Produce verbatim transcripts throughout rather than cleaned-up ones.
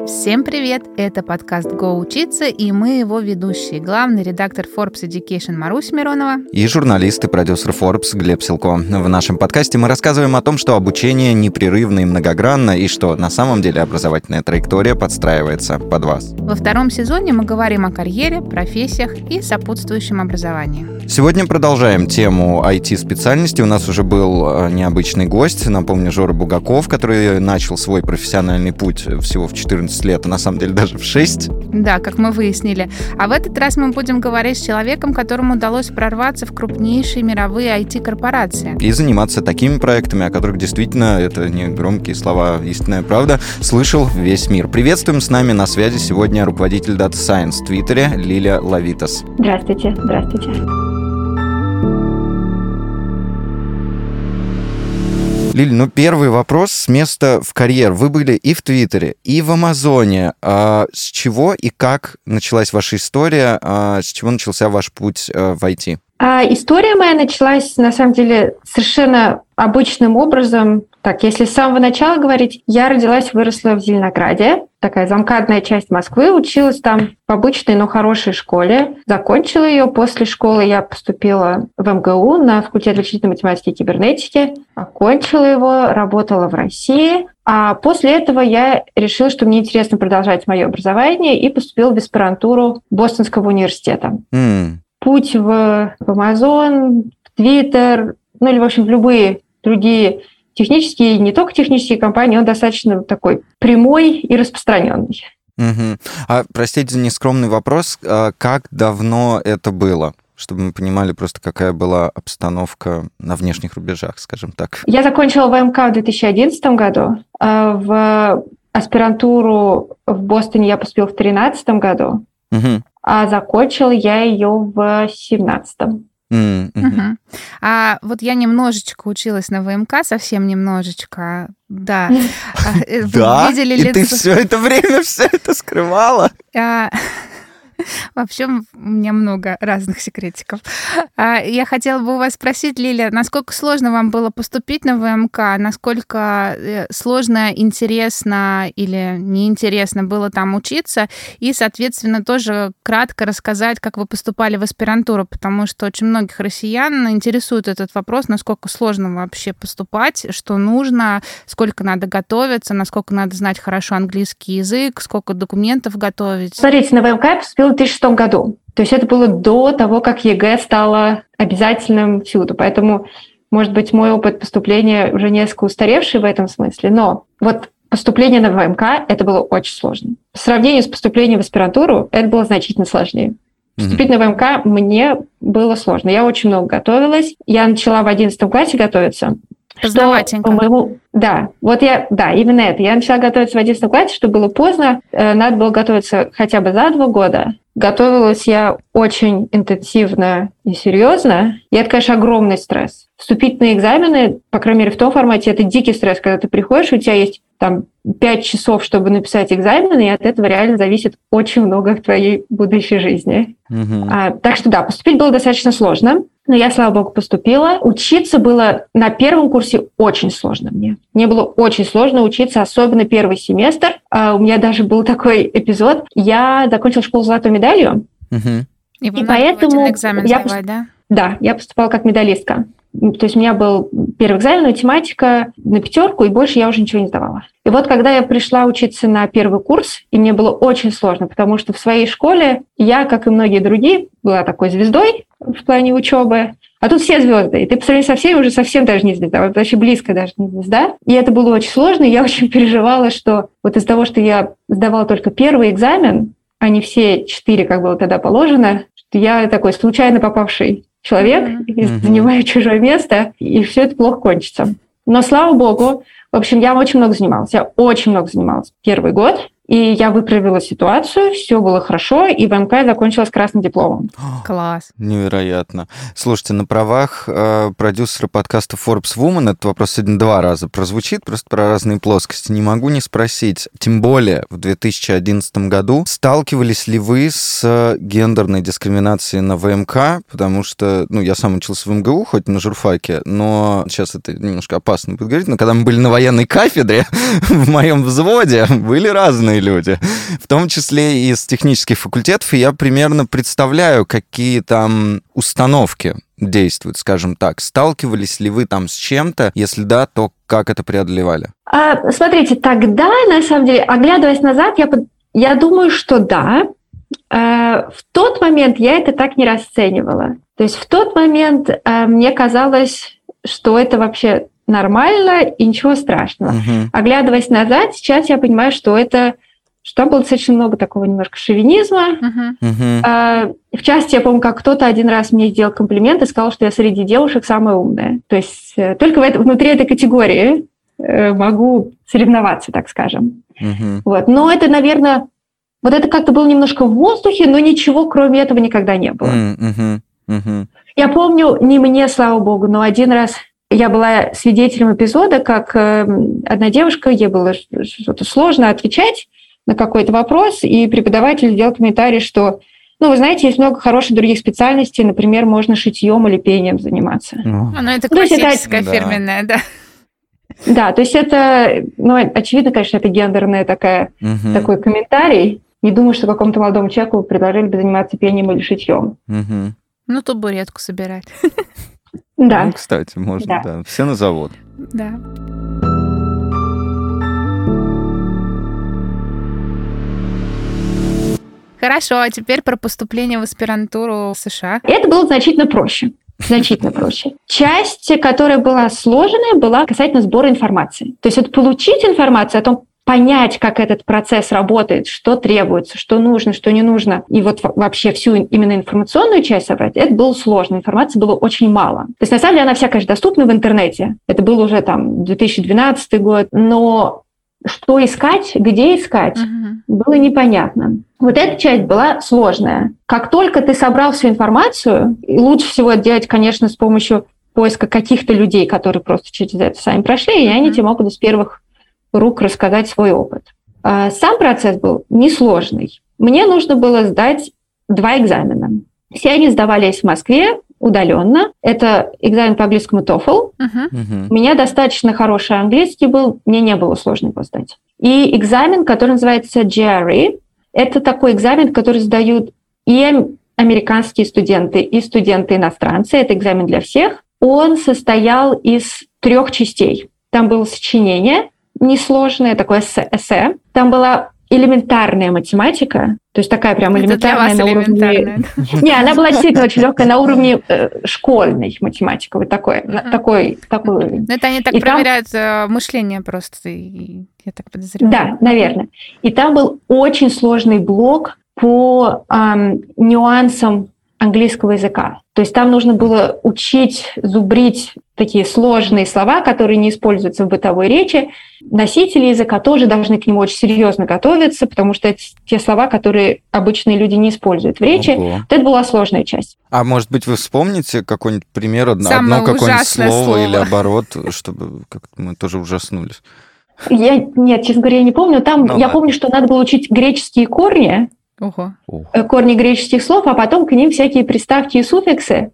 Всем привет! Это подкаст «Го учиться», и мы его ведущие. Главный редактор Forbes Education Маруся Миронова и журналист и продюсер Forbes Глеб Силко. В нашем подкасте мы рассказываем о том, что обучение непрерывно и многогранно, и что на самом деле образовательная траектория подстраивается под вас. Во втором сезоне мы говорим о карьере, профессиях и сопутствующем образовании. Сегодня продолжаем тему ай ти-специальности. У нас уже был необычный гость, напомню, Жора Бугаков, который начал свой профессиональный путь всего в четырнадцать лет, а на самом деле даже в шесть. Да, как мы выяснили. А в этот раз мы будем говорить с человеком, которому удалось прорваться в крупнейшие мировые ай ти-корпорации. И заниматься такими проектами, о которых действительно, это не громкие слова, истинная правда, слышал весь мир. Приветствуем, с нами на связи сегодня руководитель Data Science в Твиттере Лиля Лавитас. Здравствуйте, здравствуйте. Лиль, ну первый вопрос с места в карьер. Вы были и в Твиттере, и в Амазоне. А с чего и как началась ваша история? А с чего начался ваш путь в ай ти? А история моя началась, на самом деле, совершенно обычным образом. Так, если с самого начала говорить, я родилась, выросла в Зеленограде, такая замкадная часть Москвы, училась там в обычной, но хорошей школе. Закончила ее. После школы я поступила в эм гэ у на факультет вычислительной математики и кибернетики. Окончила его, работала в России. А после этого я решила, что мне интересно продолжать мое образование, и поступила в аспирантуру Бостонского университета. Mm. Путь в, в Amazon, в Twitter, ну или, в общем, в любые другие технические, не только технические компании, он достаточно такой прямой и распространенный. Угу. А, простите за нескромный вопрос, а как давно это было? Чтобы мы понимали просто, какая была обстановка на внешних рубежах, скажем так. Я закончила вэ эм ка в две тысячи одиннадцатом году. В аспирантуру в Бостоне я поступила в две тысячи тринадцатом году. Угу. А закончила я ее в семнадцатом. Mm-hmm. Uh-huh. А вот я немножечко училась на вэ эм ка, совсем немножечко, да. Да? И ты все это время все это скрывала? Вообще, у меня много разных секретиков. Я хотела бы у вас спросить, Лиля, насколько сложно вам было поступить на вэ эм ка? Насколько сложно, интересно или неинтересно было там учиться? И, соответственно, тоже кратко рассказать, как вы поступали в аспирантуру, потому что очень многих россиян интересует этот вопрос, насколько сложно вообще поступать, что нужно, сколько надо готовиться, насколько надо знать хорошо английский язык, сколько документов готовить. Смотрите, на вэ эм ка я поступила в две тысячи шестом году. То есть это было до того, как ЕГЭ стало обязательным всюду. Поэтому, может быть, мой опыт поступления уже несколько устаревший в этом смысле. Но вот поступление на вэ эм ка — это было очень сложно. По сравнению с поступлением в аспирантуру, это было значительно сложнее. Поступить на вэ эм ка мне было сложно. Я очень много готовилась. Я начала в одиннадцатом классе готовиться. Поздноватенько. Что, по-моему, да, вот я, да, именно это. Я начала готовиться в одиннадцатом классе, что было поздно. Надо было готовиться хотя бы за два года. Готовилась я очень интенсивно и серьезно. И это, конечно, огромный стресс. Вступительные экзамены, по крайней мере, в том формате, это дикий стресс, когда ты приходишь, у тебя есть там пять часов, чтобы написать экзамены, и от этого реально зависит очень много в твоей будущей жизни. Mm-hmm. А, так что да, поступить было достаточно сложно. Но я, слава богу, поступила. Учиться было на первом курсе очень сложно мне. Мне было очень сложно учиться, особенно первый семестр. А у меня даже был такой эпизод. Я закончила школу с золотой медалью. Uh-huh. И, и поэтому экзамен я сдавать, пост... да? Да, я поступала как медалистка. То есть у меня был первый экзамен, математика на пятерку, и больше я уже ничего не сдавала. И вот когда я пришла учиться на первый курс, и мне было очень сложно, потому что в своей школе я, как и многие другие, была такой звездой в плане учебы, а тут все звезды, и ты по сравнению со всеми уже совсем даже не звезда, вообще близко даже не звезда. И это было очень сложно, и я очень переживала, что вот из-за того, что я сдавала только первый экзамен, а не все четыре, как было тогда положено, что я такой случайно попавший человек, mm-hmm. занимаю чужое место, и все это плохо кончится. Но, слава богу, в общем, я очень много занималась. Я очень много занималась первый год, и я выправила ситуацию, все было хорошо, и вэ эм ка я закончила с красным дипломом. Класс. Невероятно. Слушайте, на правах э, продюсера подкаста Forbes Woman этот вопрос сегодня два раза прозвучит, просто про разные плоскости. Не могу не спросить, тем более в две тысячи одиннадцатом году, сталкивались ли вы с гендерной дискриминацией на вэ эм ка? Потому что, ну, я сам учился в эм гэ у, хоть на журфаке, но сейчас это немножко опасно будет говорить, но когда мы были на военной кафедре, в моем взводе были разные разные люди, в том числе и из технических факультетов, и я примерно представляю, какие там установки действуют, скажем так. Сталкивались ли вы там с чем-то? Если да, то как это преодолевали? А, смотрите, тогда, на самом деле, оглядываясь назад, я, я думаю, что да. А, в тот момент я это так не расценивала. То есть в тот момент а, мне казалось, что это вообще нормально и ничего страшного. Uh-huh. Оглядываясь назад, сейчас я понимаю, что это, что там было достаточно много такого немножко шовинизма. Uh-huh. Uh-huh. А, в частности, я помню, как кто-то один раз мне сделал комплимент и сказал, что я среди девушек самая умная. То есть только в это, внутри этой категории э, могу соревноваться, так скажем. Uh-huh. Вот. Но это, наверное, вот это как-то было немножко в воздухе, но ничего кроме этого никогда не было. Uh-huh. Uh-huh. Я помню, не мне, слава богу, но один раз я была свидетелем эпизода, как одна девушка, ей было что-то сложно отвечать на какой-то вопрос, и преподаватель сделал комментарий, что, ну, вы знаете, есть много хороших других специальностей, например, можно шитьем или пением заниматься. Ну, ну это классическая это, фирменная, да. Да, то есть это, ну, очевидно, конечно, это гендерный такая, угу. такой комментарий. Не думаю, что какому-то молодому человеку предложили бы заниматься пением или шитьем. Угу. Ну, табуретку собирать. Да. Ну, кстати, можно, да. да. Все на завод. Да. Хорошо, а теперь про поступление в аспирантуру в США. Это было значительно проще. Значительно проще. Часть, которая была сложная, была касательно сбора информации. То есть вот получить информацию о том, понять, как этот процесс работает, что требуется, что нужно, что не нужно, и вот вообще всю именно информационную часть собрать, это было сложно. Информации было очень мало. То есть, на самом деле, она вся, конечно, доступна в интернете. Это был уже там две тысячи двенадцатый год, но что искать, где искать, uh-huh. было непонятно. Вот эта часть была сложная. Как только ты собрал всю информацию, и лучше всего это делать, конечно, с помощью поиска каких-то людей, которые просто через это сами прошли, и они uh-huh. тебе могут из первых рук рассказать свой опыт. Сам процесс был несложный. Мне нужно было сдать два экзамена. Все они сдавались в Москве удаленно. Это экзамен по английскому TOEFL. Uh-huh. У меня достаточно хороший английский был, мне не было сложно его сдать. И экзамен, который называется джи ар и, это такой экзамен, который сдают и американские студенты, и студенты-иностранцы. Это экзамен для всех. Он состоял из трех частей. Там было сочинение, несложное, такое эссе. Там была элементарная математика, то есть такая прям элементарная на уровне... Не, она была действительно очень легкая на уровне э, школьной математики, вот такой, uh-huh. такой, такой. Ну, это они так и проверяют там... мышление просто, я так подозреваю. Да, наверное. И там был очень сложный блок по эм, нюансам английского языка. То есть там нужно было учить, зубрить такие сложные слова, которые не используются в бытовой речи. Носители языка тоже должны к нему очень серьезно готовиться, потому что это те слова, которые обычные люди не используют в речи. Ого. Вот это была сложная часть. А может быть, вы вспомните какой-нибудь пример, одно, одно какое-нибудь слово, слово или оборот, чтобы как-то мы тоже ужаснулись? Я, нет, честно говоря, я не помню. Там ну, я ладно. помню, что надо было учить греческие корни, Ого. корни греческих слов, а потом к ним всякие приставки и суффиксы.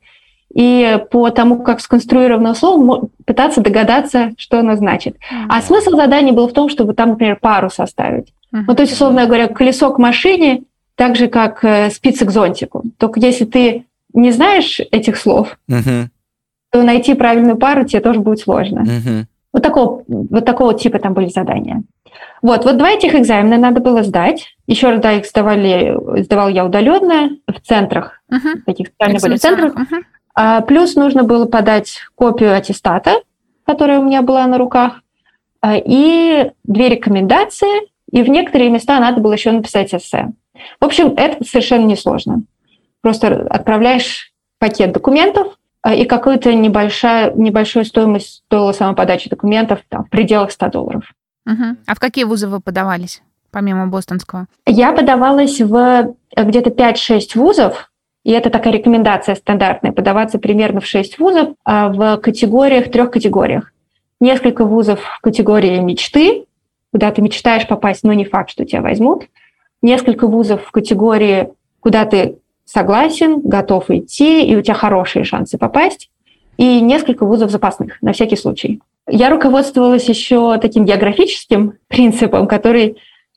И по тому, как сконструировано слово, пытаться догадаться, что оно значит. Mm-hmm. А смысл задания был в том, чтобы там, например, пару составить. Mm-hmm. Ну, то есть, условно говоря, колесо к машине, так же, как спицы к зонтику. Только если ты не знаешь этих слов, mm-hmm. то найти правильную пару тебе тоже будет сложно. Mm-hmm. Вот такого, вот такого типа там были задания. Вот, вот два этих экзамена надо было сдать. Еще раз, да, их сдавали, сдавал я удаленно в центрах, uh-huh. таких специальных были центрах. Uh-huh. А, плюс нужно было подать копию аттестата, которая у меня была на руках, а, и две рекомендации, и в некоторые места надо было еще написать эссе. В общем, это совершенно несложно. Просто отправляешь пакет документов, а, и какую-то небольшая, небольшую стоимость стоила сама подача документов там, в пределах ста долларов. Угу. А в какие вузы вы подавались, помимо бостонского? Я подавалась в где-то пять-шесть вузов, и это такая рекомендация стандартная, подаваться примерно в шесть вузов в категориях, трех категориях. Несколько вузов в категории мечты, куда ты мечтаешь попасть, но не факт, что тебя возьмут. Несколько вузов в категории, куда ты согласен, готов идти, и у тебя хорошие шансы попасть. И несколько вузов запасных, на всякий случай. Я руководствовалась еще таким географическим принципом, который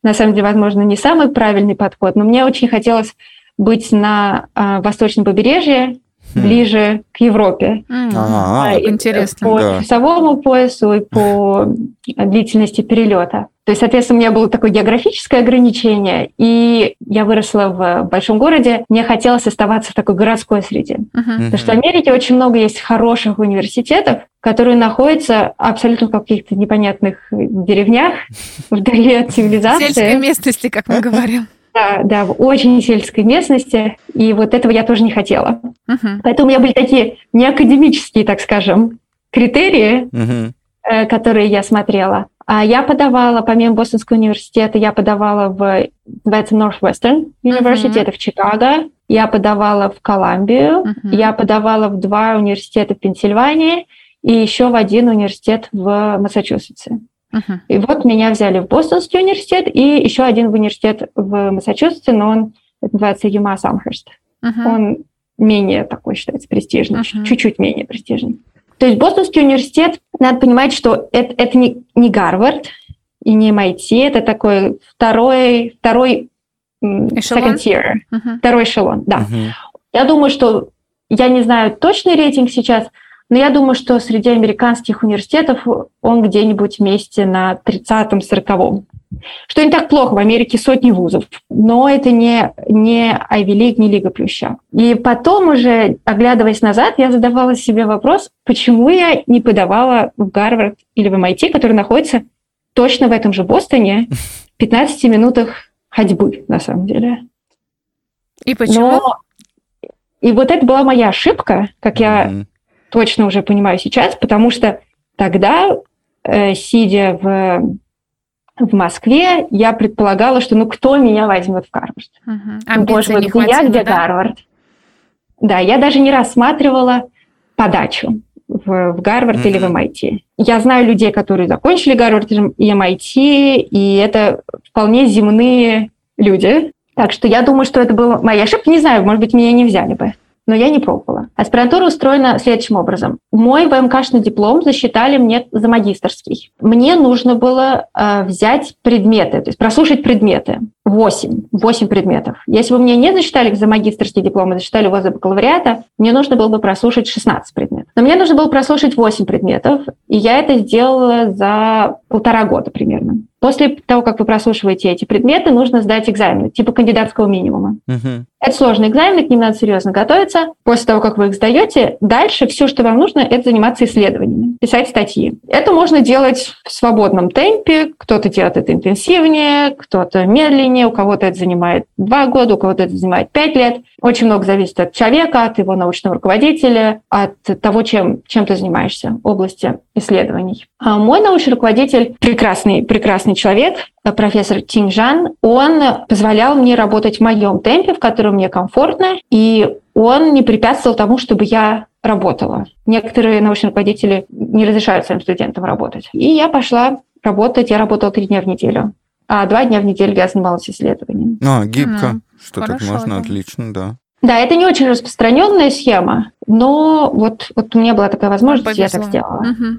на самом деле, возможно, не самый правильный подход, но мне очень хотелось быть на э, восточном побережье, ближе к Европе. Mm-hmm. И, Интересно. По Да. часовому поясу и по длительности перелета. То есть, соответственно, у меня было такое географическое ограничение, и я выросла в большом городе, мне хотелось оставаться в такой городской среде. Uh-huh. Потому что в Америке очень много есть хороших университетов, которые находятся абсолютно в каких-то непонятных деревнях, вдали от цивилизации. Сельской местности, как мы говорим. Да, да, в очень сельской местности, и вот этого я тоже не хотела. Uh-huh. Поэтому у меня были такие неакадемические, так скажем, критерии, Uh-huh. э, которые я смотрела. А я подавала, помимо Бостонского университета, я подавала в, называется, Northwestern University, Uh-huh. это в Чикаго, я подавала в Колумбию, Uh-huh. я подавала в два университета в Пенсильвании и еще в один университет в Массачусетсе. Uh-huh. И вот меня взяли в Бостонский университет и еще один в университет в Массачусетсе, но он это называется ЮМАС Амхерст. Uh-huh. Он менее такой считается престижный, Uh-huh. чуть-чуть менее престижный. То есть Бостонский университет, надо понимать, что это, это не, не Гарвард и не эм ай ти, это такой второй, второй second tier, Uh-huh. второй эшелон, да. Uh-huh. Я думаю, что, я не знаю точный рейтинг сейчас, но я думаю, что среди американских университетов он где-нибудь вместе на тридцатом-сороковом. Что не так плохо, в Америке сотни вузов, но это не, не Ivy League, не Лига Плюща. И потом уже, оглядываясь назад, я задавала себе вопрос, почему я не подавала в Гарвард или в эм ай ти, который находится точно в этом же Бостоне, в пятнадцати минутах ходьбы, на самом деле. И почему? Но... И вот это была моя ошибка, как я Uh-huh. точно уже понимаю сейчас, потому что тогда, э, сидя в, в Москве, я предполагала, что ну кто меня возьмет в Гарвард? Uh-huh. Ну, боже Амбиций мой, не где я, хватило, где да? Гарвард? Да, я даже не рассматривала подачу в, в Гарвард Mm-hmm. или в эм ай ти. Я знаю людей, которые закончили Гарвард и эм ай ти, и это вполне земные люди. Так что я думаю, что это была моя ошибка. Не знаю, может быть, меня не взяли бы. Но я не пробовала. Аспирантура устроена следующим образом. Мой ВМКшный диплом засчитали мне за магистерский. Мне нужно было э, взять предметы, то есть прослушать предметы. Восемь. Восемь предметов. Если бы мне не засчитали за магистерский диплом, а засчитали его за бакалавриата, мне нужно было бы прослушать шестнадцать предметов. Но мне нужно было прослушать восемь предметов, и я это сделала за полтора года примерно. После того, как вы прослушиваете эти предметы, нужно сдать экзамены, типа кандидатского минимума. Uh-huh. Это сложные экзамены, к ним надо серьезно готовиться. После того, как вы их сдаете, дальше все, что вам нужно, это заниматься исследованиями, писать статьи. Это можно делать в свободном темпе. Кто-то делает это интенсивнее, кто-то медленнее, у кого-то это занимает два года, у кого-то это занимает пять лет. Очень много зависит от человека, от его научного руководителя, от того, чем, чем ты занимаешься в области исследований. А мой научный руководитель, прекрасный, прекрасный человек, профессор Тинь Жан, он позволял мне работать в моем темпе, в котором мне комфортно, и он не препятствовал тому, чтобы я работала. Некоторые научные руководители не разрешают своим студентам работать. И я пошла работать, я работала три дня в неделю, а два дня в неделю я занималась исследованием. А, гибко. Ну, Что так хорошо, можно, да. отлично, да. Да, это не очень распространенная схема, но вот, вот у меня была такая возможность, я так Повезло. сделала. Мгм.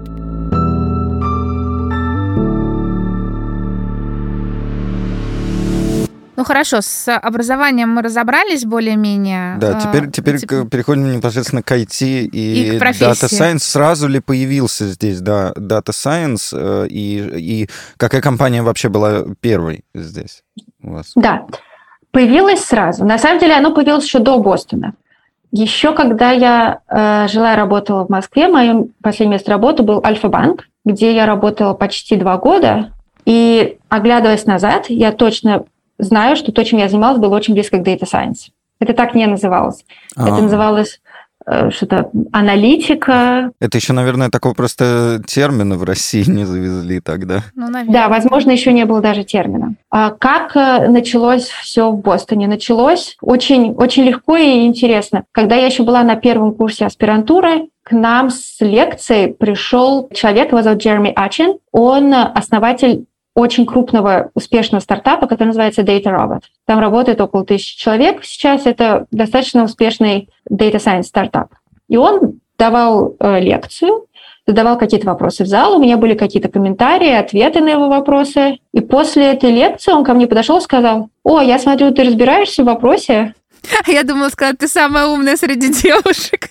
Ну хорошо, с образованием мы разобрались более-менее. Да, теперь, А, теперь типа- к- переходим непосредственно к ай ти и, И к профессии. Data Science. Сразу ли появился здесь, да, Data Science, э, и, и какая компания вообще была первой здесь у вас? Да, появилось сразу. На самом деле оно появилось еще до Бостона. Еще когда я э, жила и работала в Москве, мое последнее место работы был Альфа-банк, где я работала почти два года. И, оглядываясь назад, я точно знаю, что то, чем я занималась, было очень близко к Data Science. Это так не называлось. А. Это называлось э, что-то аналитика. Это еще, наверное, такого просто термина в России не завезли тогда. Ну, наверное. Да, возможно, еще не было даже термина. А как э, началось все в Бостоне? Началось очень, очень легко и интересно. Когда я еще была на первом курсе аспирантуры, к нам с лекцией пришел человек, его зовут Джереми Ачин. Он основатель очень крупного, успешного стартапа, который называется Data Robot. Там работает около тысячи человек. Сейчас это достаточно успешный Data Science стартап. И он давал э, лекцию, задавал какие-то вопросы в зал, у меня были какие-то комментарии, ответы на его вопросы. И после этой лекции он ко мне подошел и сказал: «О, я смотрю, ты разбираешься в вопросе». Я думала сказать, ты самая умная среди девушек.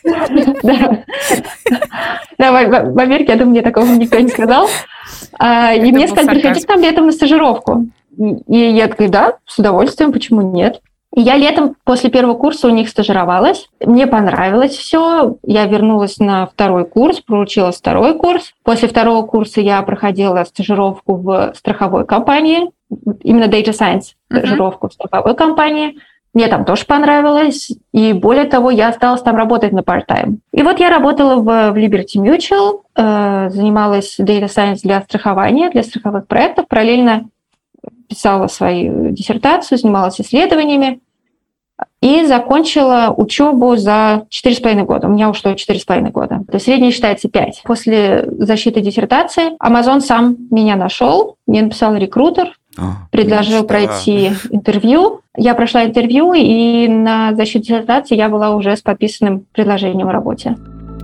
Да, в Америке, я думаю, мне такого никто не сказал. И мне сказали: приходи к нам летом на стажировку. И я такая: да, с удовольствием, почему нет? И я летом после первого курса у них стажировалась. Мне понравилось все. Я вернулась на второй курс, проучилась второй курс. После второго курса я проходила стажировку в страховой компании, именно Data Science стажировку uh-huh. в страховой компании. Мне там тоже понравилось, и более того, я осталась там работать на part-time. И вот я работала в, в Liberty Mutual, э, занималась Data Science для страхования, для страховых проектов, параллельно писала свою диссертацию, занималась исследованиями и закончила учебу за четыре с половиной года. У меня ушло четыре с половиной года. То есть средний считается пять. После защиты диссертации Amazon сам меня нашел, мне написал рекрутер, О, предложил мечта. пройти интервью. Я прошла интервью, и на защиту диссертации я была уже с подписанным предложением о работе.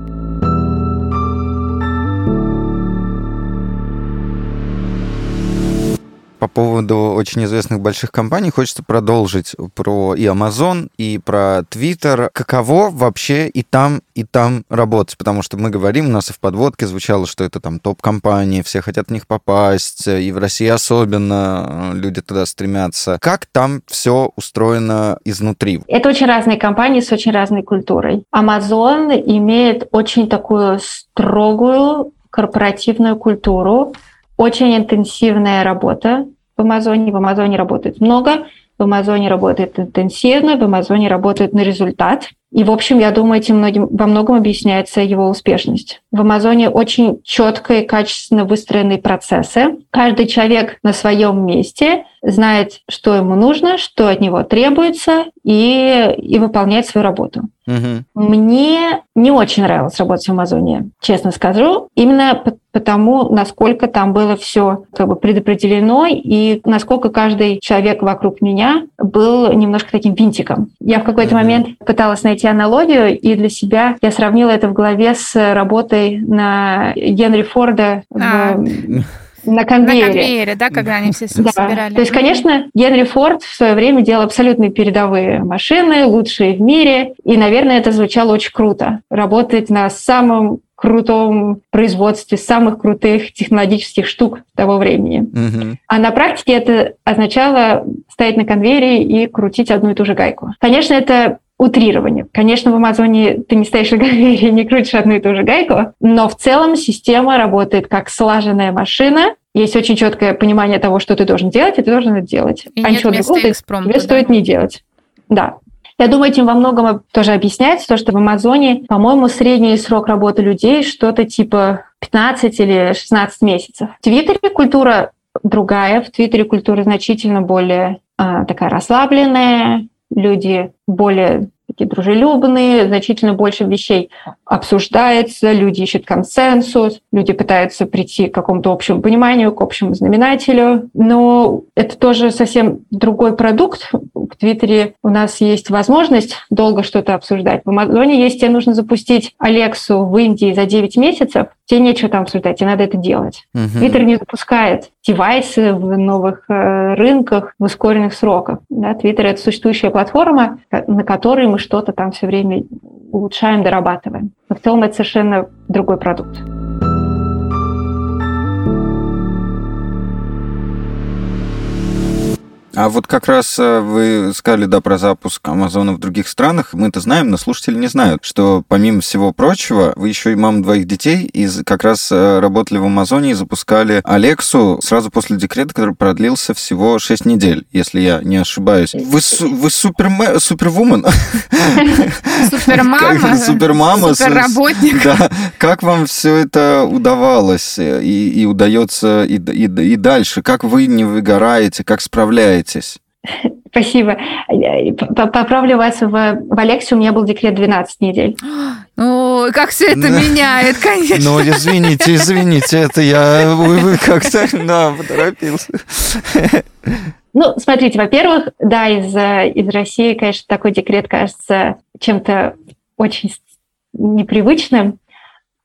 По поводу очень известных больших компаний хочется продолжить про и Amazon, и про Twitter. Каково вообще и там, и там работать? Потому что мы говорим, у нас и в подводке звучало, что это там топ-компании, все хотят в них попасть, и в России особенно люди туда стремятся. Как там все устроено изнутри? Это очень разные компании с очень разной культурой. Amazon имеет очень такую строгую корпоративную культуру, очень интенсивная работа в Амазоне. В Амазоне работает много, в Амазоне работает интенсивно, в Амазоне работает на результат. И, в общем, я думаю, этим многим, во многом объясняется его успешность. В Амазоне очень четко и качественно выстроенные процессы. Каждый человек на своем месте знает, что ему нужно, что от него требуется, и, и выполняет свою работу. Угу. Мне не очень нравилось работать в Амазоне, честно скажу, именно потому, насколько там было все как бы предопределено, и насколько каждый человек вокруг меня был немножко таким винтиком. Я в какой-то угу. момент пыталась найти аналогию, и для себя я сравнила это в голове с работой на Генри Форда а. в... На конвейере. На конвейере, да, когда они все да. собирали. То есть, конечно, Генри Форд в свое время делал абсолютно передовые машины, лучшие в мире, и, наверное, это звучало очень круто. Работать на самом крутом производстве самых крутых технологических штук того времени. Mm-hmm. А на практике это означало стоять на конвейере и крутить одну и ту же гайку. Конечно, это утрирование. Конечно, в Амазоне ты не стоишь на конвейере и не крутишь одну и ту же гайку, но в целом система работает как слаженная машина. Есть очень четкое понимание того, что ты должен делать, и ты должен это делать. И а нет ничего другого тебе да? стоит не делать. Да. Я думаю, этим во многом тоже объясняется то, что в Амазоне, по-моему, средний срок работы людей что-то типа пятнадцать или шестнадцать месяцев. В Твиттере культура другая, в Твиттере культура значительно более а, такая расслабленная, люди более такие дружелюбные, значительно больше вещей обсуждается, люди ищут консенсус, люди пытаются прийти к какому-то общему пониманию, к общему знаменателю. Но это тоже совсем другой продукт. В Твиттере у нас есть возможность долго что-то обсуждать. В Амазоне, если тебе нужно запустить Алексу в Индии за девять месяцев, тебе нечего там обсуждать, тебе надо это делать. Твиттер uh-huh. не запускает девайсы в новых э, рынках в ускоренных сроках. Да, Твиттер — это существующая платформа, на которой мы что-то там все время улучшаем, дорабатываем. Но в целом это совершенно другой продукт. А вот как раз вы сказали, да, про запуск Амазона в других странах. Мы-то знаем, но слушатели не знают, что помимо всего прочего, вы еще и мама двоих детей, и как раз работали в Амазоне и запускали Алексу сразу после декрета, который продлился всего шесть недель, если я не ошибаюсь. Вы, вы супер, супервумен? Супермама? Супермама. Суперработник. Да. Как вам все это удавалось и, и удается и, и, и дальше? Как вы не выгораете? Как справляетесь? Спасибо. Поправлю вас, в, в Алексе у меня был декрет двенадцать недель. Ну, как все это меняет, конечно. Ну, извините, извините, это я вы как-то да, поторопился. Ну, смотрите, во-первых, да, из, из России, конечно, такой декрет кажется чем-то очень непривычным.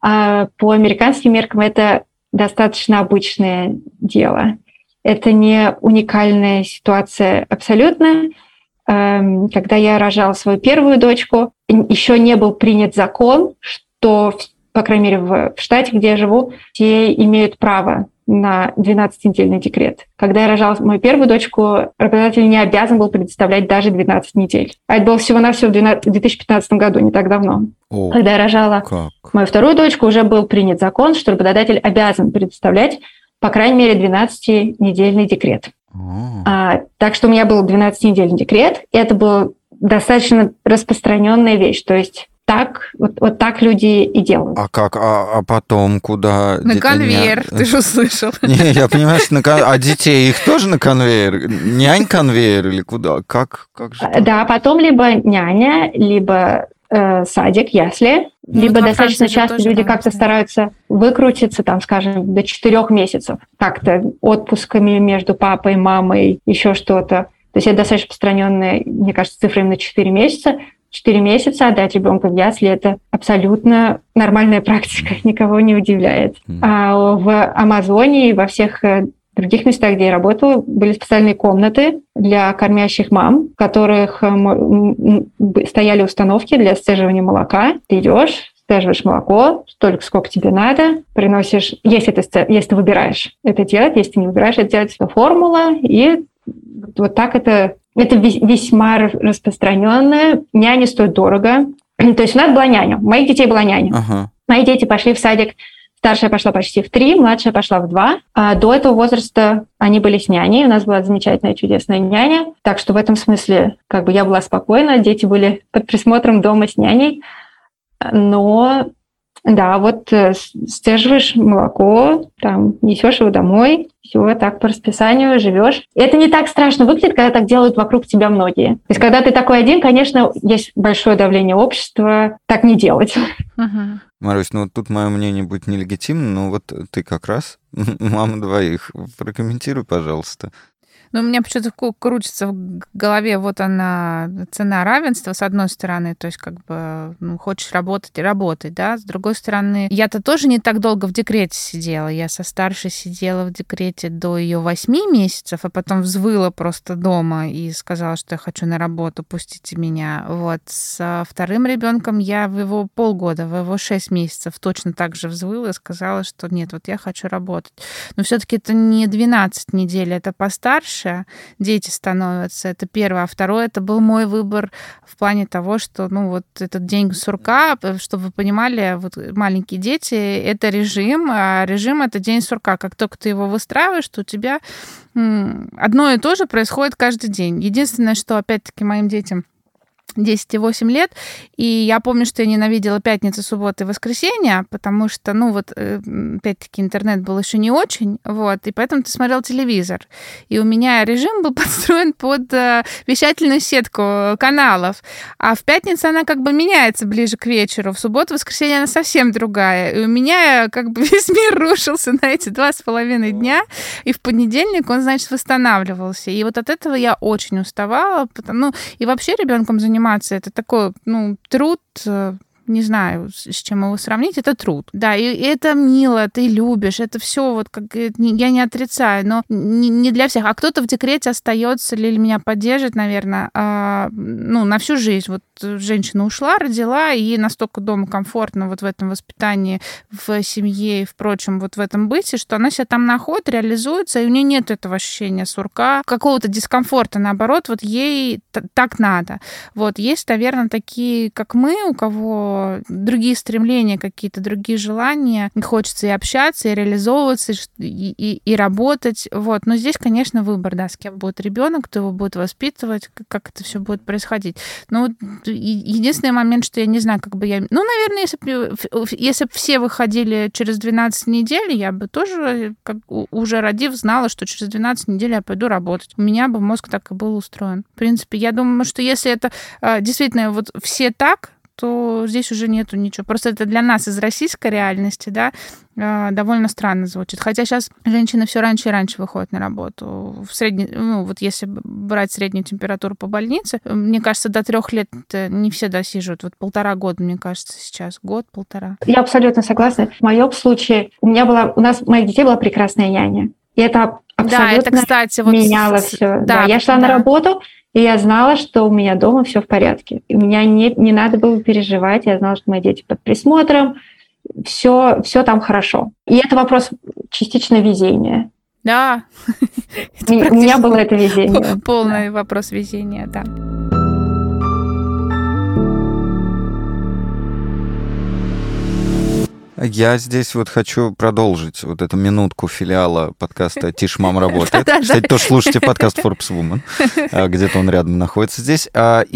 а по американским меркам это достаточно обычное дело. Это не уникальная ситуация абсолютно. Когда я рожала свою первую дочку, еще не был принят закон, что, по крайней мере, в штате, где я живу, все имеют право на двенадцатинедельный декрет. Когда я рожала мою первую дочку, работодатель не обязан был предоставлять даже двенадцать недель. А это было всего-навсего в две тысячи пятнадцатом году, не так давно. О, Когда я рожала как? мою вторую дочку, уже был принят закон, что работодатель обязан предоставлять, по крайней мере, двенадцатинедельный декрет. А, так что у меня был двенадцатинедельный декрет, и это была достаточно распространенная вещь. То есть так, вот, вот так люди и делают. А как? А, а потом куда? На конвейер, ты же услышал. Не, я понимаю, что на конвейер. А детей их тоже на конвейер? Нянь-конвейер или куда? Как, как же так? Да, потом либо няня, либо э, садик, ясли, ну, либо вот достаточно часто люди как-то стараются выкрутиться, там, скажем, до четырех месяцев, как-то отпусками между папой, мамой, еще что-то. То есть это достаточно распространенная, мне кажется, цифра именно четыре месяца. Четыре месяца отдать ребенка в ясли – это абсолютно нормальная практика, никого не удивляет. Mm. А в Амазоне и во всех других местах, где я работала, были специальные комнаты для кормящих мам, в которых стояли установки для сцеживания молока. Ты идешь, сцеживаешь молоко, столько, сколько тебе надо, приносишь, если ты, если ты выбираешь это делать, если ты не выбираешь это делать, это формула, и вот так это... Это весьма распространенное. Няня стоит дорого. То есть у нас была няня. У моих детей была няня. Ага. Мои дети пошли в садик. Старшая пошла почти в три, младшая пошла в два. А до этого возраста они были с няней. У нас была замечательная, чудесная няня. Так что в этом смысле как бы я была спокойна. Дети были под присмотром дома с няней. Но да, вот сцеживаешь молоко, там, несешь его домой, все так по расписанию живешь. Это не так страшно выглядит, когда так делают вокруг тебя многие. То есть, когда ты такой один, конечно, есть большое давление общества так не делать. Uh-huh. Марусь, ну тут мое мнение будет нелегитимно, но вот ты как раз мама двоих. Прокомментируй, пожалуйста. Ну, у меня почему-то крутится в голове вот она, цена равенства, с одной стороны, то есть как бы ну, хочешь работать и работать, да, с другой стороны, я-то тоже не так долго в декрете сидела, я со старшей сидела в декрете до ее восьми месяцев, а потом взвыла просто дома и сказала, что я хочу на работу, пустите меня. Вот, с вторым ребенком я в его полгода, в его шесть месяцев точно так же взвыла и сказала, что нет, вот я хочу работать. Но все-таки это не двенадцать недель, это постарше, дети становятся. Это первое. А второе, это был мой выбор в плане того, что, ну, вот этот день сурка, чтобы вы понимали, вот маленькие дети, это режим, а режим — это день сурка. Как только ты его выстраиваешь, то у тебя одно и то же происходит каждый день. Единственное, что, опять-таки, моим детям десять и восемь лет, и я помню, что я ненавидела пятницу, субботу и воскресенье, потому что, ну вот, опять-таки, интернет был еще не очень, вот, и поэтому ты смотрел телевизор. И у меня режим был подстроен под вещательную сетку каналов, а в пятницу она как бы меняется ближе к вечеру, в субботу, воскресенье она совсем другая, и у меня как бы весь мир рушился на эти два с половиной дня, и в понедельник он, значит, восстанавливался. И вот от этого я очень уставала, потому, ну, и вообще ребенком заниматься это такой, ну, труд, не знаю, с чем его сравнить, это труд. Да, и, и это мило, ты любишь, это все вот как я не отрицаю, но не, не для всех. А кто-то в декрете остается или меня поддержит, наверное, а, ну, на всю жизнь. Вот женщина ушла, родила, и ей настолько дома комфортно вот в этом воспитании, в семье и, впрочем, вот в этом быте, что она себя там находит, реализуется, и у нее нет этого ощущения сурка, какого-то дискомфорта, наоборот, вот ей так надо. Вот есть, наверное, такие, как мы, у кого другие стремления, какие-то другие желания, хочется и общаться, и реализовываться, и, и, и работать, вот. Но здесь, конечно, выбор, да, с кем будет ребенок, кто его будет воспитывать, как, как это все будет происходить. Но вот единственный момент, что я не знаю, как бы я... Ну, наверное, если бы если бы все выходили через двенадцать недель, я бы тоже, как, уже родив, знала, что через двенадцать недель я пойду работать. У меня бы мозг так и был устроен. В принципе, я думаю, что если это действительно вот все так, то здесь уже нету ничего. Просто это для нас из российской реальности, да, довольно странно звучит. Хотя сейчас женщины все раньше и раньше выходят на работу. В средне... ну, вот если брать среднюю температуру по больнице, мне кажется, до трех лет не все досиживают. Вот полтора года, мне кажется, сейчас. Год-полтора. Я абсолютно согласна. В моем случае у меня была, у нас у моих детей была прекрасная няня. И это абсолютно да, это, кстати, вот меняло с... все. Да, да, я шла да. на работу, и я знала, что у меня дома все в порядке. И у меня не, не надо было переживать. Я знала, что мои дети под присмотром. Все, все там хорошо. И это вопрос частично везения. Да. У меня было это везение. Полный вопрос везения, да. Я здесь вот хочу продолжить вот эту минутку филиала подкаста «Тише, мама работает». Кстати, тоже слушайте подкаст Forbes Woman. Где-то он рядом находится здесь.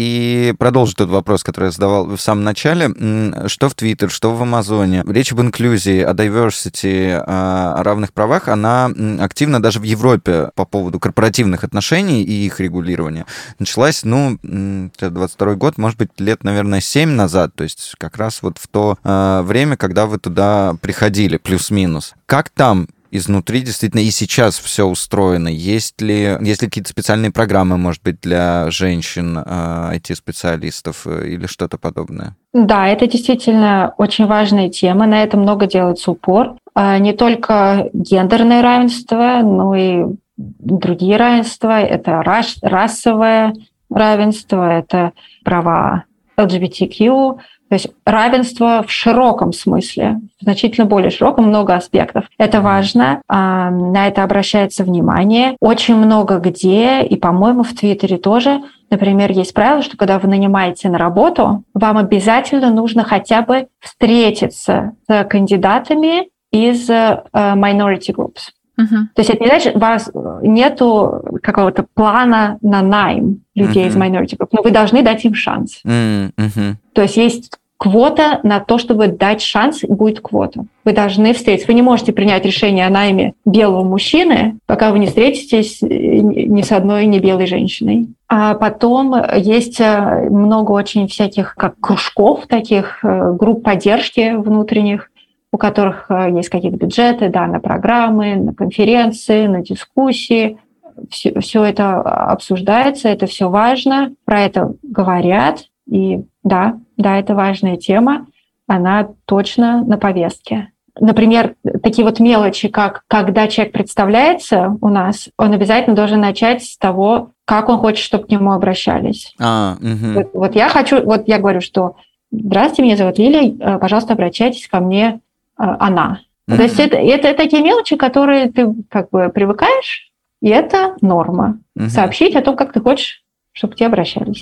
И продолжить тот вопрос, который я задавал в самом начале. Что в Твиттер, что в Амазоне. Речь об инклюзии, о diversity, о равных правах, она активно даже в Европе по поводу корпоративных отношений и их регулирования началась, ну, двадцать второй год, может быть, лет, наверное, семь назад. То есть как раз вот в то время, когда вы туда приходили, плюс-минус. Как там изнутри действительно и сейчас все устроено? Есть ли, есть ли какие-то специальные программы, может быть, для женщин, ай ти-специалистов или что-то подобное? Да, это действительно очень важная тема. На это много делается упор. Не только гендерное равенство, но и другие равенства. Это рас, расовое равенство, это права эл джи би ти кью. То есть равенство в широком смысле, значительно более широком, много аспектов. Это важно, на это обращается внимание. Очень много где, и, по-моему, в Твиттере тоже, например, есть правило, что когда вы нанимаете на работу, вам обязательно нужно хотя бы встретиться с кандидатами из minority groups. Uh-huh. То есть это не значит, у вас нету какого-то плана на найм людей uh-huh. из minority group, но вы должны дать им шанс. Uh-huh. То есть есть квота на то, чтобы дать шанс, будет квота. Вы должны встретиться. Вы не можете принять решение о найме белого мужчины, пока вы не встретитесь ни с одной не белой женщиной. А потом есть много очень всяких как кружков, таких групп поддержки внутренних, у которых есть какие-то бюджеты, да, на программы, на конференции, на дискуссии. Все, все это обсуждается, это все важно, про это говорят. И да, да, это важная тема, она точно на повестке. Например, такие вот мелочи, как когда человек представляется у нас, он обязательно должен начать с того, как он хочет, чтобы к нему обращались. А, угу. вот, вот я хочу, вот я говорю, что «Здравствуйте, меня зовут Лилия, пожалуйста, обращайтесь ко мне она». Mm-hmm. То есть это, это такие мелочи, которые ты как бы привыкаешь, и это норма. Mm-hmm. Сообщить о том, как ты хочешь, чтобы к тебе обращались.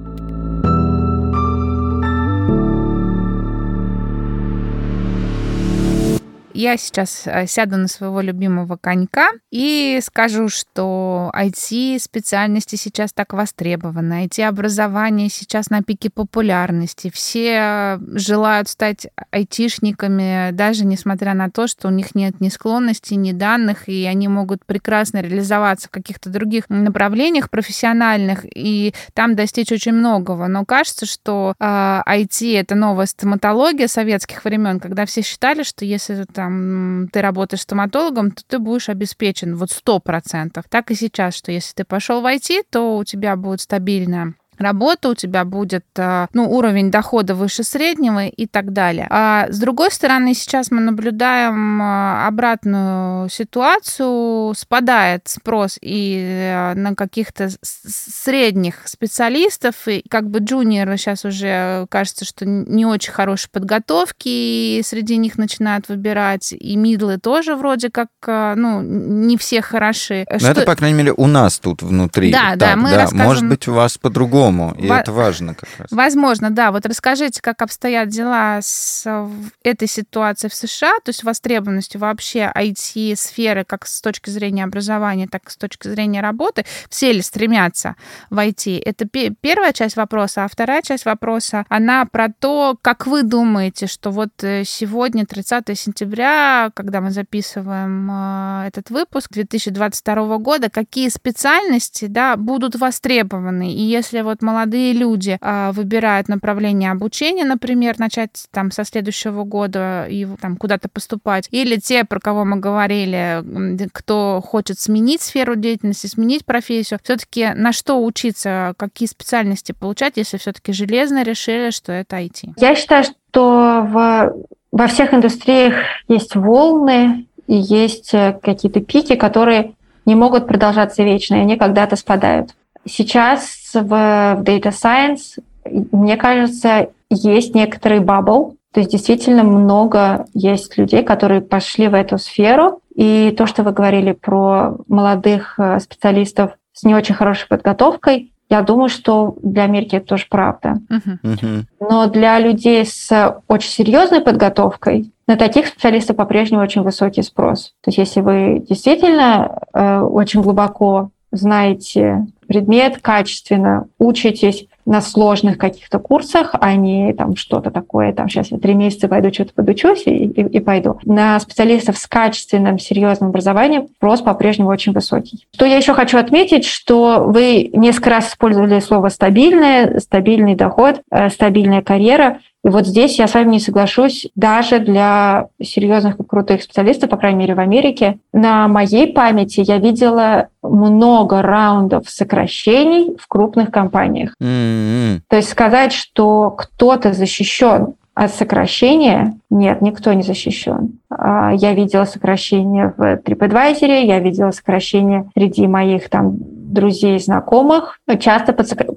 Я сейчас сяду на своего любимого конька и скажу, что ай ти-специальности сейчас так востребованы, ай ти-образование сейчас на пике популярности. Все желают стать айтишниками, даже несмотря на то, что у них нет ни склонностей, ни данных, и они могут прекрасно реализоваться в каких-то других направлениях профессиональных, и там достичь очень многого. Но кажется, что э, ай ти — это новая стоматология советских времен, когда все считали, что если там ты работаешь стоматологом, то ты будешь обеспечен вот сто процентов. Так и сейчас, что если ты пошел в ай ти, то у тебя будет стабильная работа, у тебя будет ну, уровень дохода выше среднего и так далее. А с другой стороны, сейчас мы наблюдаем обратную ситуацию, спадает спрос и на каких-то средних специалистов, и как бы джуниоры сейчас уже кажется, что не очень хорошей подготовки, и среди них начинают выбирать, и мидлы тоже вроде как, ну, не все хороши. Но что... это, по крайней мере, у нас тут внутри. Да, так, да, мы да. расскажем... Может быть, у вас по-другому. И Во... это важно как раз. Возможно, да. Вот расскажите, как обстоят дела с этой ситуацией в США, то есть востребованностью вообще ай ти-сферы как с точки зрения образования, так и с точки зрения работы. Все ли стремятся в ай ти? Это первая часть вопроса. А вторая часть вопроса, она про то, как вы думаете, что вот сегодня, тридцатого сентября, когда мы записываем этот выпуск две тысячи двадцать второго года, какие специальности, да, будут востребованы? И если вот вот молодые люди а, выбирают направление обучения, например, начать там со следующего года и там куда-то поступать, или те, про кого мы говорили, кто хочет сменить сферу деятельности, сменить профессию, все-таки на что учиться, какие специальности получать, если все-таки железно решили, что это ай ти? Я считаю, что в, во всех индустриях есть волны и есть какие-то пики, которые не могут продолжаться вечно, и они когда-то спадают. Сейчас в, в Data Science, мне кажется, есть некоторый бабл, то есть действительно много есть людей, которые пошли в эту сферу, и то, что вы говорили про молодых специалистов с не очень хорошей подготовкой, я думаю, что для Америки это тоже правда. Uh-huh. Но для людей с очень серьезной подготовкой на таких специалистов по-прежнему очень высокий спрос. То есть если вы действительно э, очень глубоко знаете предмет, качественно учитесь на сложных каких-то курсах, а не там что-то такое, там сейчас я три месяца пойду, что-то подучусь и, и, и пойду. На специалистов с качественным, серьезным образованием спрос по-прежнему очень высокий. Что я еще хочу отметить, что вы несколько раз использовали слово «стабильное», «стабильный доход», «стабильная карьера». И вот здесь я с вами не соглашусь, даже для серьезных и крутых специалистов, по крайней мере, в Америке. На моей памяти я видела много раундов сокращений в крупных компаниях. Mm-hmm. То есть сказать, что кто-то защищен от сокращения, нет, никто не защищен. Я видела сокращение в TripAdvisor, я видела сокращение среди моих там друзей, знакомых. Часто под сокр...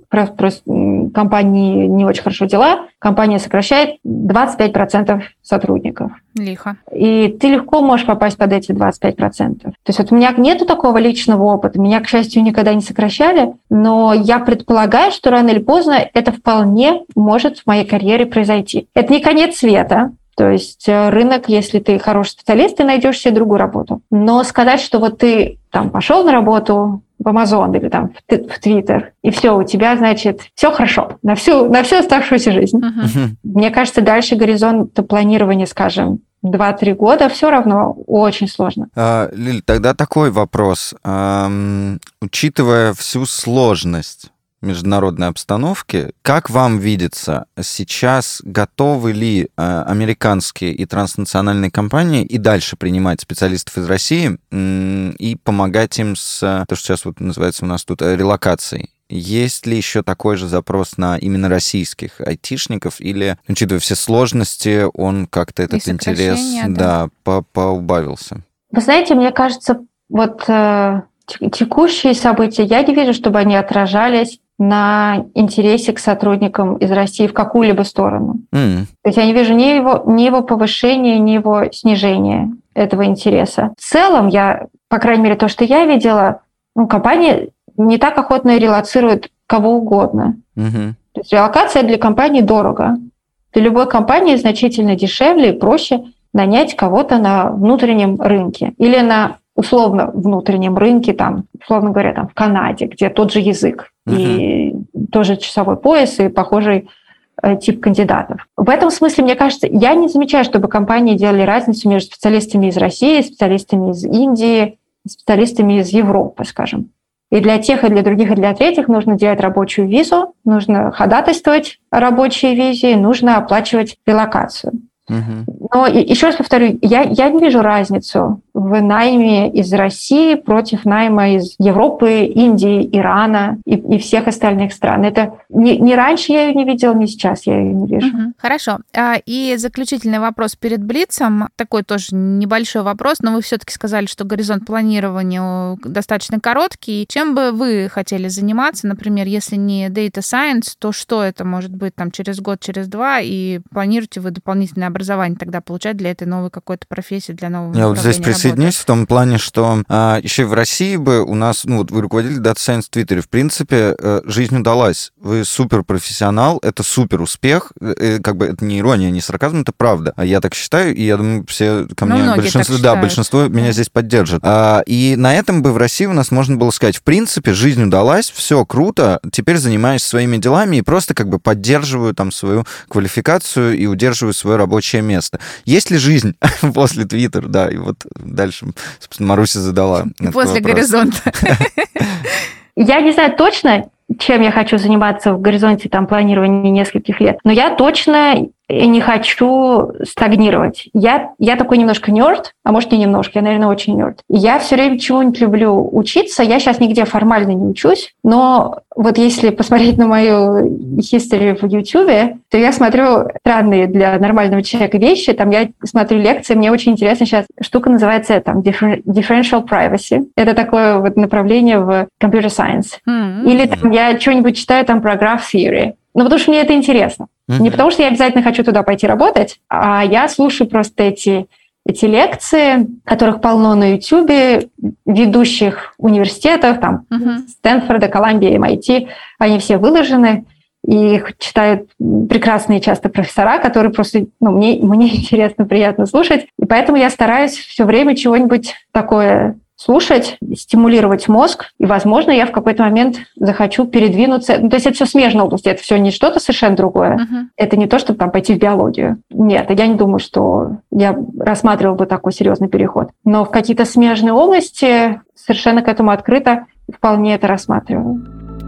компании не очень хорошо дела, компания сокращает двадцать пять процентов сотрудников. Лихо. И ты легко можешь попасть под эти двадцать пять процентов. То есть вот у меня нету такого личного опыта, меня, к счастью, никогда не сокращали, но я предполагаю, что рано или поздно это вполне может в моей карьере произойти. Это не конец света. То есть рынок, если ты хороший специалист, ты найдешь себе другую работу. Но сказать, что вот ты там пошел на работу в Amazon или там в Twitter, и все, у тебя, значит, все хорошо на всю, на всю оставшуюся жизнь. Uh-huh. Мне кажется, дальше горизонта планирования, скажем, два-три года, все равно очень сложно. А, Лиль, тогда такой вопрос. А, учитывая всю сложность международной обстановки, как вам видится, сейчас готовы ли э, американские и транснациональные компании и дальше принимать специалистов из России м- и помогать им с, то, что сейчас вот называется у нас тут, релокацией? Есть ли еще такой же запрос на именно российских айтишников, или, учитывая все сложности, он как-то этот интерес да. Да, поубавился? Вы знаете, мне кажется, вот э, текущие события, я не вижу, чтобы они отражались на интересе к сотрудникам из России в какую-либо сторону. Mm. То есть я не вижу ни его, ни его повышения, ни его снижения этого интереса. В целом, я, по крайней мере, то, что я видела, ну, компания не так охотно релоцирует кого угодно. Mm-hmm. То есть релокация для компании дорого. Для любой компании значительно дешевле и проще нанять кого-то на внутреннем рынке или на условно внутреннем рынке, там, условно говоря, там, в Канаде, где тот же язык uh-huh. и тоже часовой пояс и похожий э, тип кандидатов. В этом смысле, мне кажется, я не замечаю, чтобы компании делали разницу между специалистами из России, специалистами из Индии, специалистами из Европы, скажем. И для тех, и для других, и для третьих нужно делать рабочую визу, нужно ходатайствовать о рабочей визе, нужно оплачивать релокацию. Uh-huh. Но еще раз повторю, я, я не вижу разницу в найме из России против найма из Европы, Индии, Ирана и, и всех остальных стран. Это не, не раньше я ее не видела, не сейчас я ее не вижу. Uh-huh. Хорошо. И заключительный вопрос перед Блицем, такой тоже небольшой вопрос, но вы все-таки сказали, что горизонт планирования достаточно короткий. Чем бы вы хотели заниматься, например, если не Data Science, то что это может быть там через год, через два, и планируете вы дополнительное образование тогда получать для этой новой какой-то профессии, для нового Я вот здесь присоединюсь в том плане, что а, еще в России бы у нас, ну вот вы руководитель Data Science в Твиттере, в принципе, жизнь удалась. Вы суперпрофессионал, это супер успех, как бы это не ирония, не сарказм, это правда. Я так считаю, и я думаю, все ко мне, ну, большинство, да, большинство меня здесь поддержит. А, и на этом бы в России у нас можно было сказать, в принципе, жизнь удалась, все круто, теперь занимаюсь своими делами и просто как бы поддерживаю там свою квалификацию и удерживаю свое рабочее место. Есть ли жизнь после Твиттера? Да, и вот дальше, собственно, Маруся задала. После горизонта. Я не знаю точно, чем я хочу заниматься в горизонте там, планирования нескольких лет. Но я точно не хочу стагнировать. Я, я такой немножко нерд, а может, не немножко, я, наверное, очень нерд. Я все время чего-нибудь люблю учиться. Я сейчас нигде формально не учусь, но вот если посмотреть на мою history в YouTube, то я смотрю странные для нормального человека вещи. Там я смотрю лекции, мне очень интересна сейчас штука, называется там differential privacy. Это такое вот направление в computer science. Mm-hmm. Или там я что-нибудь читаю там про graph theory. Ну, потому что мне это интересно. Mm-hmm. Не потому что я обязательно хочу туда пойти работать, а я слушаю просто эти, эти лекции, которых полно на YouTube, ведущих университетов, там, mm-hmm. Стэнфорда, Колумбия, эм ай ти, они все выложены, и их читают прекрасные часто профессора, которые просто, ну, мне, мне интересно, приятно слушать, и поэтому я стараюсь все время чего-нибудь такое слушать, стимулировать мозг, и, возможно, я в какой-то момент захочу передвинуться. Ну, то есть это все смежные области, это все не что-то совершенно другое. Uh-huh. Это не то, чтобы там пойти в биологию. Нет, я не думаю, что я рассматривала бы такой серьезный переход. Но в какие-то смежные области совершенно к этому открыто вполне это рассматриваю.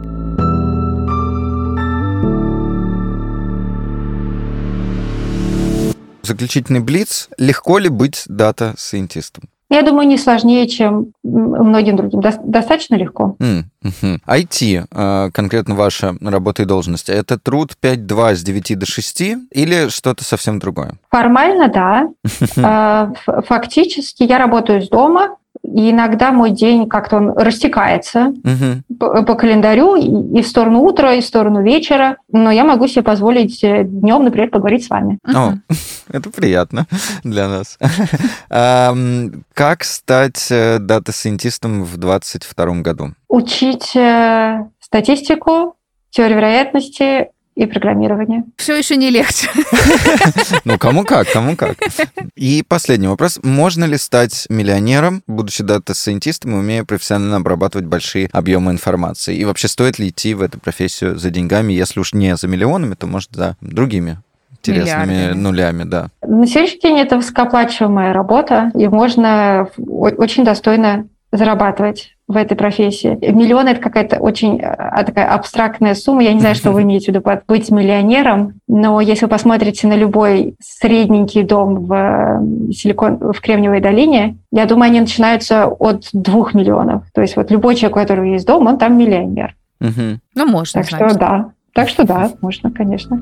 Заключительный блиц. Легко ли быть дата-сайентистом? Я думаю, не сложнее, чем многим другим. Достаточно легко. Mm-hmm. ай ти, конкретно ваша работа и должность, это труд пять два с девяти до шести или что-то совсем другое? Формально, да. Фактически я работаю из дома. И иногда мой день как-то он растекается uh-huh. по, по календарю и, и в сторону утра, и в сторону вечера. Но я могу себе позволить днем, например, поговорить с вами. О, это приятно для нас. Как стать дата-сайентистом в двадцать втором году? Учить статистику, теорию вероятности и программирование. Все еще не легче. Ну, кому как, кому как. И последний вопрос. Можно ли стать миллионером, будучи дата-сайентистом и умея профессионально обрабатывать большие объемы информации? И вообще, стоит ли идти в эту профессию за деньгами, если уж не за миллионами, то, может, за другими интересными Миллиардами. нулями, да? На сегодняшний день это высокооплачиваемая работа, и можно очень достойно зарабатывать в этой профессии. Миллион – это какая-то очень такая абстрактная сумма. Я не знаю, что вы имеете в виду под быть миллионером, но если вы посмотрите на любой средненький дом в, Силикон, в Кремниевой долине, я думаю, они начинаются от двух миллионов. То есть вот любой человек, у которого есть дом, он там миллионер. Угу. Ну, можно, так значит. Что да. Так что да, можно, конечно.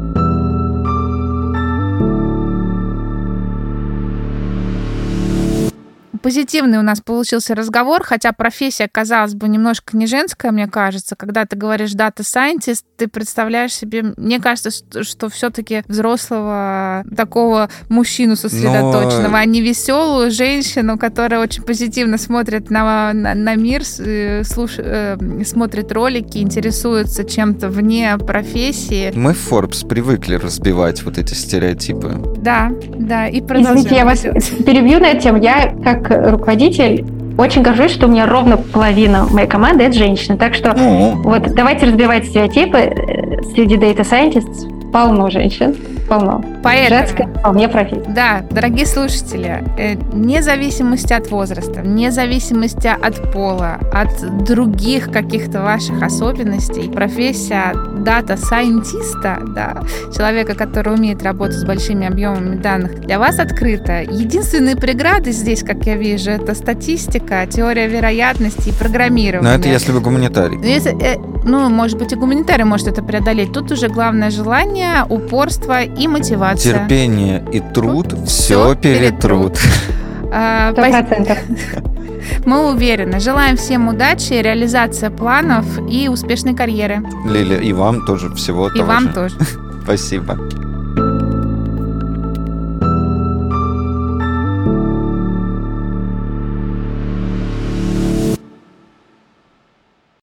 Позитивный у нас получился разговор, хотя профессия, казалось бы, немножко не женская, мне кажется. Когда ты говоришь data scientist, ты представляешь себе, мне кажется, что, что все-таки взрослого такого мужчину сосредоточенного, Но... а не веселую женщину, которая очень позитивно смотрит на, на, на мир, слуш... смотрит ролики, интересуется чем-то вне профессии. Мы в Forbes привыкли разбивать вот эти стереотипы. Да, да, и продолжаем. Извините, я вас перебью на эту тему. Я как руководитель очень горжусь, что у меня ровно половина моей команды — это женщины. Так что mm-hmm. вот давайте разбивать стереотипы. Среди data scientists полно женщин, полно. Поэтому, женская вполне профессия. Да, дорогие слушатели, вне зависимости от возраста, вне зависимости от пола, от других каких-то ваших особенностей, профессия дата-сайентиста, да, человека, который умеет работать с большими объемами данных, для вас открыта. Единственные преграды здесь, как я вижу, это статистика, теория вероятности и программирование. Но это если вы гуманитарий. Если, э, ну, может быть, и гуманитарий может это преодолеть. Тут уже главное желание, упорство и мотивация. Терпение и труд Тут все перетрут. Сто процентов. Мы уверены. Желаем всем удачи, реализации планов и успешной карьеры. Лиля, и вам тоже всего и того вам же. тоже. Спасибо.